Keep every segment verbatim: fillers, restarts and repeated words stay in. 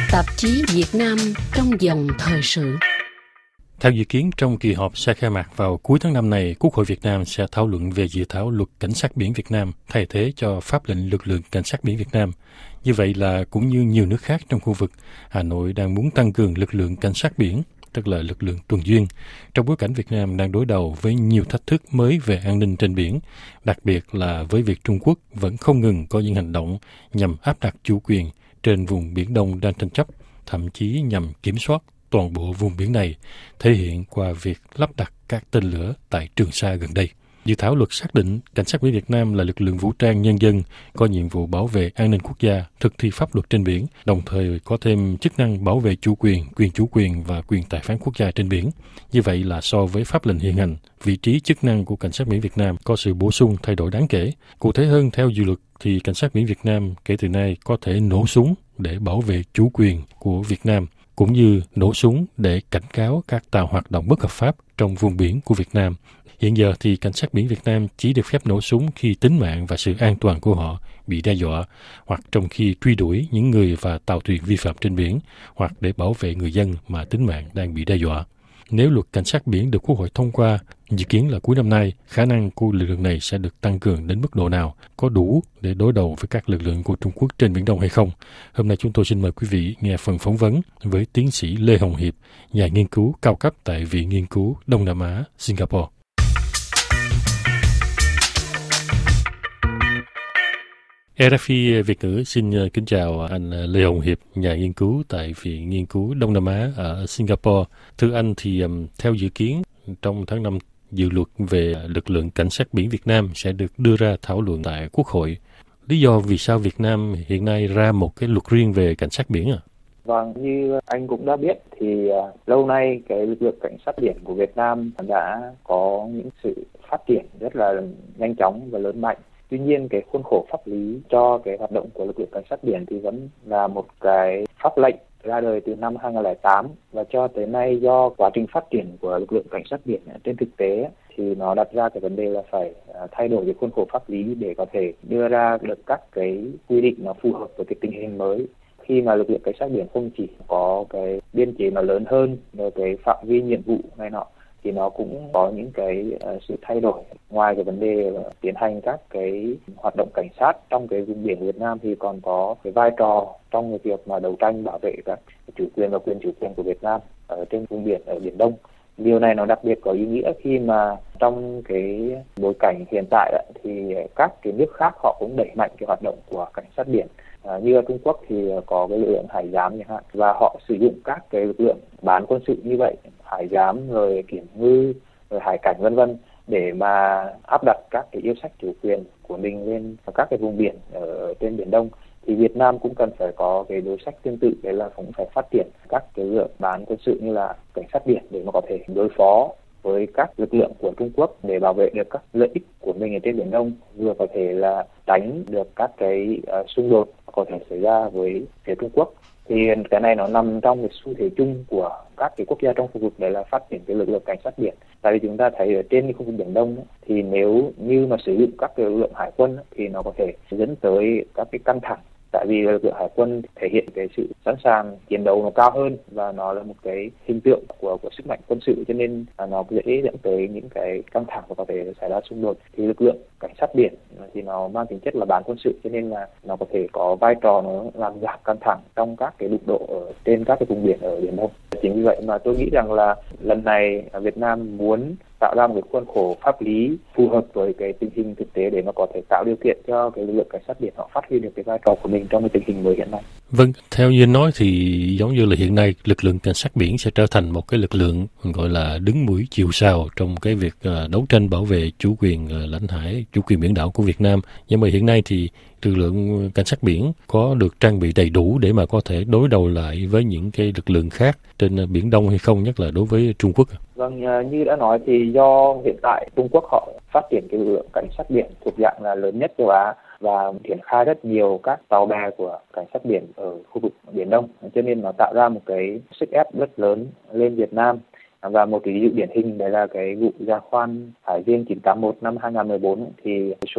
Tạp chí Việt Nam trong dòng thời sự. Theo dự kiến, trong kỳ họp sẽ khai mạc vào cuối tháng năm này, Quốc hội Việt Nam sẽ thảo luận về dự thảo luật Cảnh sát biển Việt Nam thay thế cho pháp lệnh lực lượng Cảnh sát biển Việt Nam. Như vậy là cũng như nhiều nước khác trong khu vực, Hà Nội đang muốn tăng cường lực lượng Cảnh sát biển, tức là lực lượng tuần duyên, trong bối cảnh Việt Nam đang đối đầu với nhiều thách thức mới về an ninh trên biển, đặc biệt là với việc Trung Quốc vẫn không ngừng có những hành động nhằm áp đặt chủ quyền trên vùng Biển Đông đang tranh chấp, thậm chí nhằm kiểm soát toàn bộ vùng biển này, thể hiện qua việc lắp đặt các tên lửa tại Trường Sa gần đây. Dự thảo luật xác định Cảnh sát biển Việt Nam là lực lượng vũ trang nhân dân có nhiệm vụ bảo vệ an ninh quốc gia, thực thi pháp luật trên biển, đồng thời có thêm chức năng bảo vệ chủ quyền, quyền chủ quyền và quyền tài phán quốc gia trên biển. Như vậy là so với pháp lệnh hiện hành, vị trí chức năng của Cảnh sát biển Việt Nam có sự bổ sung thay đổi đáng kể. Cụ thể hơn, theo dự luật thì Cảnh sát biển Việt Nam kể từ nay có thể nổ súng để bảo vệ chủ quyền của Việt Nam, cũng như nổ súng để cảnh cáo các tàu hoạt động bất hợp pháp trong vùng biển của Việt Nam. Hiện giờ thì Cảnh sát biển Việt Nam chỉ được phép nổ súng khi tính mạng và sự an toàn của họ bị đe dọa, hoặc trong khi truy đuổi những người và tàu thuyền vi phạm trên biển, hoặc để bảo vệ người dân mà tính mạng đang bị đe dọa. Nếu luật Cảnh sát biển được Quốc hội thông qua, dự kiến là cuối năm nay, khả năng của lực lượng này sẽ được tăng cường đến mức độ nào, có đủ để đối đầu với các lực lượng của Trung Quốc trên Biển Đông hay không? Hôm nay chúng tôi xin mời quý vị nghe phần phỏng vấn với tiến sĩ Lê Hồng Hiệp, nhà nghiên cứu cao cấp tại Viện Nghiên cứu Đông Nam Á, Singapore. rờ ép i Việt ngữ xin kính chào anh Lê Hồng Hiệp, nhà nghiên cứu tại Viện Nghiên cứu Đông Nam Á ở Singapore. Thưa anh, thì um, theo dự kiến, trong tháng năm, dự luật về lực lượng Cảnh sát biển Việt Nam sẽ được đưa ra thảo luận tại Quốc hội. Lý do vì sao Việt Nam hiện nay ra một cái luật riêng về cảnh sát biển à? Vâng, như anh cũng đã biết thì uh, lâu nay cái lực lượng cảnh sát biển của Việt Nam đã có những sự phát triển rất là nhanh chóng và lớn mạnh. Tuy nhiên cái khuôn khổ pháp lý cho cái hoạt động của lực lượng cảnh sát biển thì vẫn là một cái pháp lệnh ra đời từ năm hai nghìn không trăm lẻ tám, và cho tới nay do quá trình phát triển của lực lượng cảnh sát biển trên thực tế thì nó đặt ra cái vấn đề là phải thay đổi cái khuôn khổ pháp lý để có thể đưa ra được các cái quy định nó phù hợp với cái tình hình mới. Khi mà lực lượng cảnh sát biển không chỉ có cái biên chế nó lớn hơn, rồi cái phạm vi nhiệm vụ này nọ, thì nó cũng có những cái uh, sự thay đổi. Ngoài cái vấn đề uh, tiến hành các cái hoạt động cảnh sát trong cái vùng biển Việt Nam thì còn có cái vai trò trong cái việc mà đấu tranh bảo vệ các chủ quyền và quyền chủ quyền của Việt Nam ở trên vùng biển ở Biển Đông. Điều này nó đặc biệt có ý nghĩa khi mà trong cái bối cảnh hiện tại đó, thì các cái nước khác họ cũng đẩy mạnh cái hoạt động của cảnh sát biển. À, như ở Trung Quốc thì có cái lực lượng hải giám chẳng hạn, và họ sử dụng các cái lực lượng bán quân sự như vậy, hải giám rồi kiểm ngư rồi hải cảnh vân vân, để mà áp đặt các cái yêu sách chủ quyền của mình lên các cái vùng biển ở trên Biển Đông. Thì Việt Nam cũng cần phải có cái đối sách tương tự, đấy là cũng phải phát triển các cái lực lượng bán quân sự như là cảnh sát biển để mà có thể đối phó với các lực lượng của Trung Quốc để bảo vệ được các lợi ích của mình ở trên Biển Đông, vừa có thể là tránh được các cái uh, xung đột có thể xảy ra với phía Trung Quốc. Thì cái này nó nằm trong cái xu thế chung của các cái quốc gia trong khu vực, đấy là phát triển cái lực lượng cảnh sát biển. Tại vì chúng ta thấy ở trên cái khu vực Biển Đông ấy, thì nếu như mà sử dụng các cái lực lượng hải quân ấy, thì nó có thể dẫn tới các cái căng thẳng. Tại vì lực lượng hải quân thể hiện cái sự sẵn sàng chiến đấu nó cao hơn, và nó là một cái hình tượng của của sức mạnh quân sự, cho nên là nó dễ dẫn tới những cái căng thẳng và có thể xảy ra xung đột. Thì lực lượng cảnh sát biển thì nó mang tính chất là bán quân sự, cho nên là nó có thể có vai trò nó làm giảm căng thẳng trong các cái đụng độ ở trên các cái vùng biển ở Biển Đông. Chính vì vậy mà tôi nghĩ rằng là lần này Việt Nam muốn tạo ra một cái khuôn khổ pháp lý phù hợp với cái tình hình thực tế để mà có thể tạo điều kiện cho cái lực lượng cảnh sát biển họ phát huy được cái vai trò của mình trong cái tình hình mới hiện nay. Vâng, theo như anh nói thì giống như là hiện nay lực lượng cảnh sát biển sẽ trở thành một cái lực lượng gọi là đứng mũi chịu sào trong cái việc uh, đấu tranh bảo vệ chủ quyền uh, lãnh hải, chủ quyền biển đảo của Việt Nam. Nhưng mà hiện nay thì lực lượng cảnh sát biển có được trang bị đầy đủ để mà có thể đối đầu lại với những cái lực lượng khác trên uh, Biển Đông hay không, nhất là đối với Trung Quốc? Vâng, như đã nói thì do hiện tại Trung Quốc họ phát triển cái lực lượng cảnh sát biển thuộc dạng là lớn nhất châu Á và triển khai rất nhiều các tàu bè của cảnh sát biển ở khu vực Biển Đông, cho nên nó tạo ra một cái sức ép rất lớn lên Việt Nam. Và một cái ví dụ điển hình đấy là cái vụ giàn khoan Hải Dương chín tám mốt năm hai nghìn không trăm mười bốn thì số lượng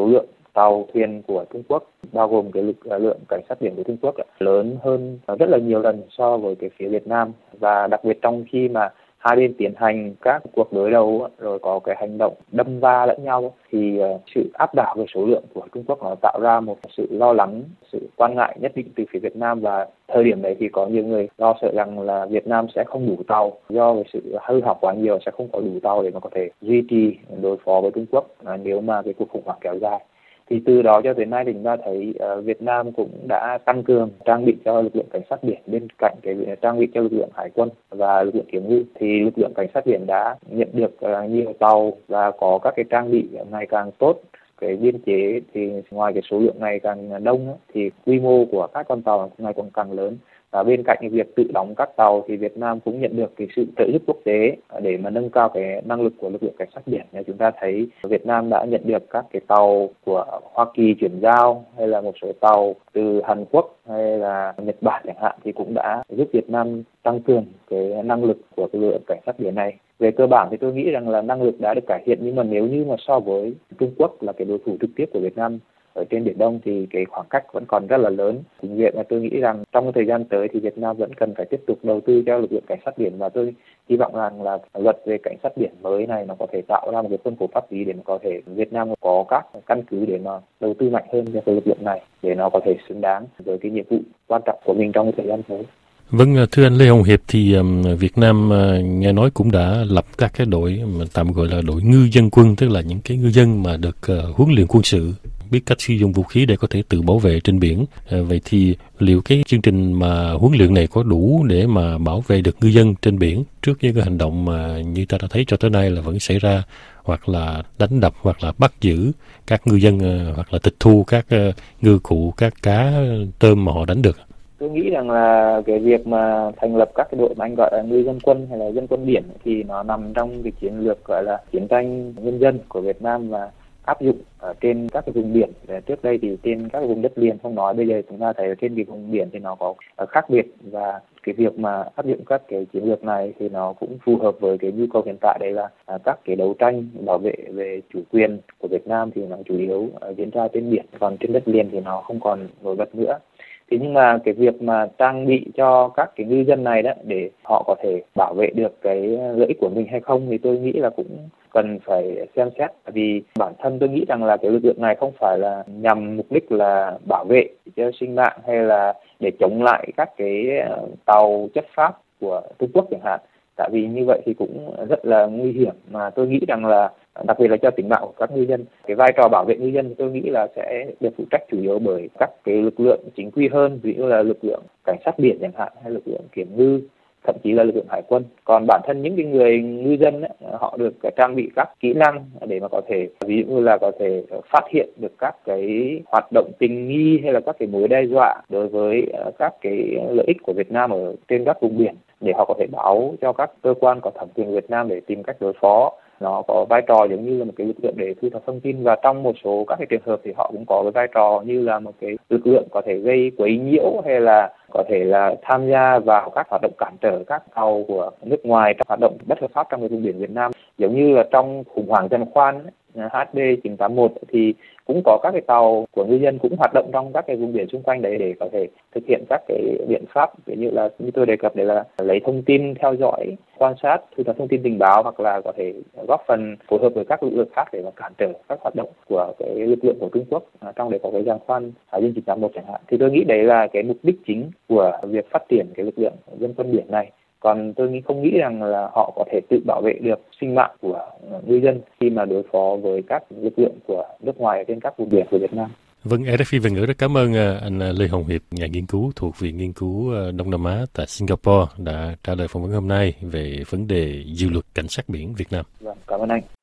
tàu thuyền của Trung Quốc, bao gồm cái lực lượng cảnh sát biển của Trung Quốc lớn hơn rất là nhiều lần so với cái phía Việt Nam. Và đặc biệt trong khi mà hai bên tiến hành các cuộc đối đầu rồi có cái hành động đâm va lẫn nhau thì sự áp đảo về số lượng của Trung Quốc nó tạo ra một sự lo lắng, sự quan ngại nhất định từ phía Việt Nam. Và thời điểm đấy thì có nhiều người lo sợ rằng là Việt Nam sẽ không đủ tàu, do cái sự hư hỏng quá nhiều sẽ không có đủ tàu để mà có thể duy trì đối phó với Trung Quốc nếu mà cái cuộc khủng hoảng kéo dài. Thì từ đó cho đến nay thì chúng ta thấy uh, Việt Nam cũng đã tăng cường trang bị cho lực lượng cảnh sát biển bên cạnh cái trang bị cho lực lượng hải quân và lực lượng kiểm ngư. Thì lực lượng cảnh sát biển đã nhận được uh, nhiều tàu và có các cái trang bị ngày càng tốt. Cái biên chế thì ngoài cái số lượng ngày càng đông thì quy mô của các con tàu ngày càng càng lớn. Và bên cạnh cái việc tự đóng các tàu thì Việt Nam cũng nhận được cái sự trợ giúp quốc tế để mà nâng cao cái năng lực của lực lượng cảnh sát biển. Chúng ta thấy Việt Nam đã nhận được các cái tàu của Hoa Kỳ chuyển giao hay là một số tàu từ Hàn Quốc hay là Nhật Bản chẳng hạn thì cũng đã giúp Việt Nam tăng cường cái năng lực của lực lượng cảnh sát biển này. Về cơ bản thì tôi nghĩ rằng là năng lực đã được cải thiện, nhưng mà nếu như mà so với Trung Quốc là cái đối thủ trực tiếp của Việt Nam ở trên Biển Đông thì cái khoảng cách vẫn còn rất là lớn. Chính vì vậy tôi nghĩ rằng trong thời gian tới thì Việt Nam vẫn cần phải tiếp tục đầu tư cho lực lượng cảnh sát biển, và tôi hy vọng rằng là luật về cảnh sát biển mới này nó có thể tạo ra một cái khuôn khổ pháp lý để mà có thể Việt Nam có các căn cứ để mà đầu tư mạnh hơn cho cái lực lượng này để nó có thể xứng đáng với cái nhiệm vụ quan trọng của mình trong cái thời gian tới. Vâng, thưa anh Lê Hồng Hiệp, thì um, Việt Nam uh, nghe nói cũng đã lập các cái đội mà tạm gọi là đội ngư dân quân, tức là những cái ngư dân mà được uh, huấn luyện quân sự, biết cách sử dụng vũ khí để có thể tự bảo vệ trên biển. Uh, vậy thì liệu cái chương trình mà huấn luyện này có đủ để mà bảo vệ được ngư dân trên biển trước những cái hành động mà như ta đã thấy cho tới nay là vẫn xảy ra, hoặc là đánh đập hoặc là bắt giữ các ngư dân, uh, hoặc là tịch thu các uh, ngư cụ, các cá tôm mà họ đánh được? Tôi nghĩ rằng là cái việc mà thành lập các cái đội mà anh gọi là ngư dân quân hay là dân quân biển thì nó nằm trong cái chiến lược gọi là chiến tranh nhân dân của Việt Nam và áp dụng ở trên các cái vùng biển. Trước đây thì trên các cái vùng đất liền không nói, bây giờ chúng ta thấy ở trên cái vùng biển thì nó có khác biệt, và cái việc mà áp dụng các cái chiến lược này thì nó cũng phù hợp với cái nhu cầu hiện tại, đấy là các cái đấu tranh bảo vệ về chủ quyền của Việt Nam thì nó chủ yếu diễn ra trên biển, còn trên đất liền thì nó không còn nổi bật nữa. Thế nhưng mà cái việc mà trang bị cho các cái ngư dân này đó để họ có thể bảo vệ được cái lợi ích của mình hay không thì tôi nghĩ là cũng cần phải xem xét. Vì bản thân tôi nghĩ rằng là cái lực lượng này không phải là nhằm mục đích là bảo vệ cho sinh mạng hay là để chống lại các cái tàu chất pháp của Trung Quốc chẳng hạn. Tại vì như vậy thì cũng rất là nguy hiểm, mà tôi nghĩ rằng là đặc biệt là cho tính mạng của các ngư dân. Cái vai trò bảo vệ ngư dân tôi nghĩ là sẽ được phụ trách chủ yếu bởi các cái lực lượng chính quy hơn, ví dụ là lực lượng cảnh sát biển chẳng hạn, hay lực lượng kiểm ngư, thậm chí là lực lượng hải quân. Còn bản thân những cái người ngư dân ấy, họ được trang bị các kỹ năng để mà có thể, ví dụ như là có thể phát hiện được các cái hoạt động tình nghi hay là các cái mối đe dọa đối với các cái lợi ích của Việt Nam ở trên các vùng biển, để họ có thể báo cho các cơ quan có thẩm quyền của Việt Nam để tìm cách đối phó. Nó có vai trò giống như là một cái lực lượng để thu thập thông tin, và trong một số các cái trường hợp thì họ cũng có cái vai trò như là một cái lực lượng có thể gây quấy nhiễu hay là có thể là tham gia vào các hoạt động cản trở các tàu của nước ngoài trong hoạt động bất hợp pháp trong cái vùng biển Việt Nam. Giống như là trong khủng hoảng giàn khoan H D chín tám một thì cũng có các cái tàu của ngư dân cũng hoạt động trong các cái vùng biển xung quanh đấy để có thể thực hiện các cái biện pháp, ví dụ là như tôi đề cập để là lấy thông tin, theo dõi, quan sát, thu thập thông tin tình báo, hoặc là có thể góp phần phối hợp với các lực lượng khác để mà cản trở các hoạt động của cái lực lượng của Trung Quốc trong đấy có cái giàn khoan Hải Dương chín tám một chẳng hạn. Thì tôi nghĩ đấy là cái mục đích chính của việc phát triển cái lực lượng dân quân biển này. Còn tôi nghĩ không nghĩ rằng là họ có thể tự bảo vệ được sinh mạng của ngư dân khi mà đối phó với các lực lượng của nước ngoài trên các vùng biển của Việt Nam. Vâng, rờ ép phi Việt ngữ rất cảm ơn anh Lê Hồng Hiệp, nhà nghiên cứu thuộc Viện Nghiên cứu Đông Nam Á tại Singapore đã trả lời phỏng vấn hôm nay về vấn đề dự luật cảnh sát biển Việt Nam. Vâng, cảm ơn anh.